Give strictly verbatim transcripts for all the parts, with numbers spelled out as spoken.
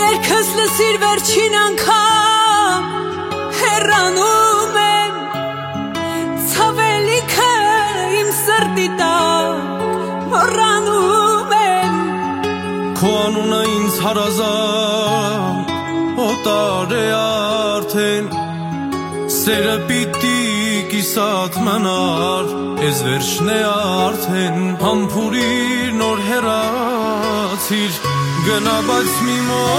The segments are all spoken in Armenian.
երգս լսիր վերջին անգամ հեռանում եմ ցավելիքը իմ սրտի տակ մոռանում եմ քո անունը ինձ հարազատ օտար է արդեն սերը պիտի կիսատ մնար ես վերջն է արդեն համբուրիր նոր հեռացիր գնա բայց մի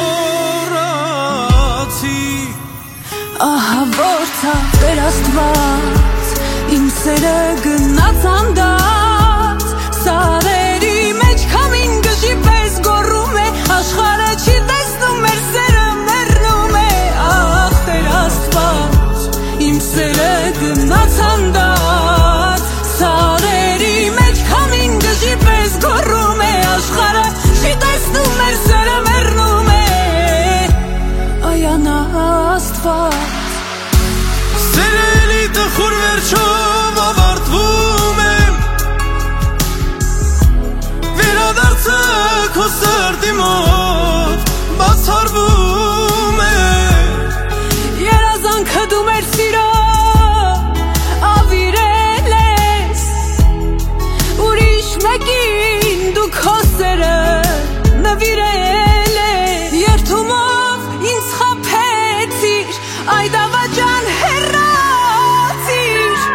մոռացիր ահա որ թափեր Աստված իմ սերը գնաց անդած սարերի մեջ քամին գժի պես գոռում է աշխարհը չի տեսնում մեր սերը մեռնում է ահ Տեր Աստված իմ սերը գնաց անդած սարերի մեջ քամին գժի պես գոռում է աշխարհը չի տեսնում մեր սերը մեռնում է այանա Աստված Սերելի տխուր վերջով ավարտվում է վերադարձը քո սրտի մոտ բացառվում է երազանքը դու մեր սիրո ավիրել ես ուրիշ մեկին դու քո սերը նվիրել ես երթումով ինձ խաբեցիր այդ ավաջան հեռացիր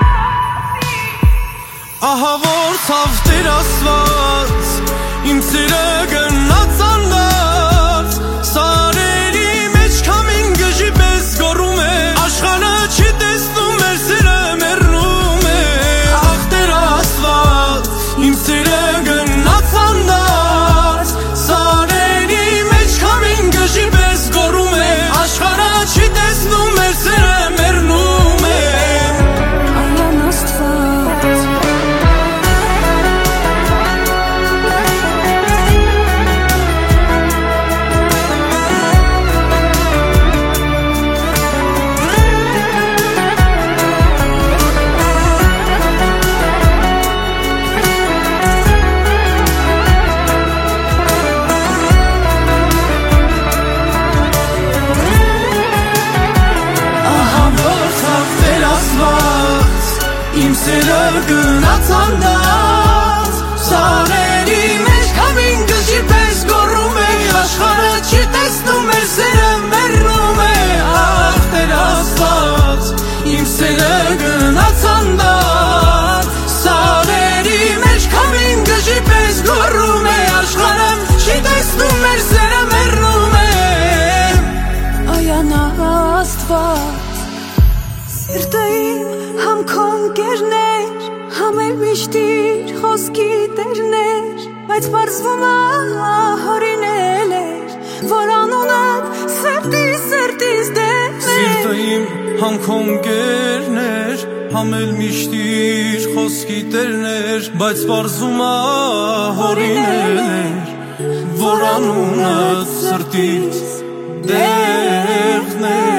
ահա որ ցավ Տեր Աստված իմ սերը գնաց անդարձ սարերի մեջ քամին գժի պես գոռում է աշխարհը չի տեսնում մեր սերը մեռնում է ահ Տեր Աստված իմ սերը գնաց անդարձ սարերի մեջ քամին գժի պես գոռում է աշխարհը չի տեսնում մեր սերը մեռնում է Այան Աստված Իմ սերը գնաց անդարձ սարերի մեջ քամին գժի պես գոռում է աշխարհը չի տեսնում մեր սերը մեռնում է ահ Տեր Աստված իմ սերը գնաց անդարձ սարերի մեջ քամին գժի պես գոռում է աշխարհը չի տեսնում մեր սերը մեռնում է Այանա Աստված Սիրտը իմ համ քո ընկերներ, համ էլ միշտ իր խոսքի տերներ, բայց պարզվում է հորինել էր, որ անունդ սրտի սրտիս դեմ է Սիրտը իմ համ քո ընկերներ, համ էլ միշտ իր խոսքի տերներ, բայց պարզվում է հորինել էր, որ անունդ սրտիս դեղն է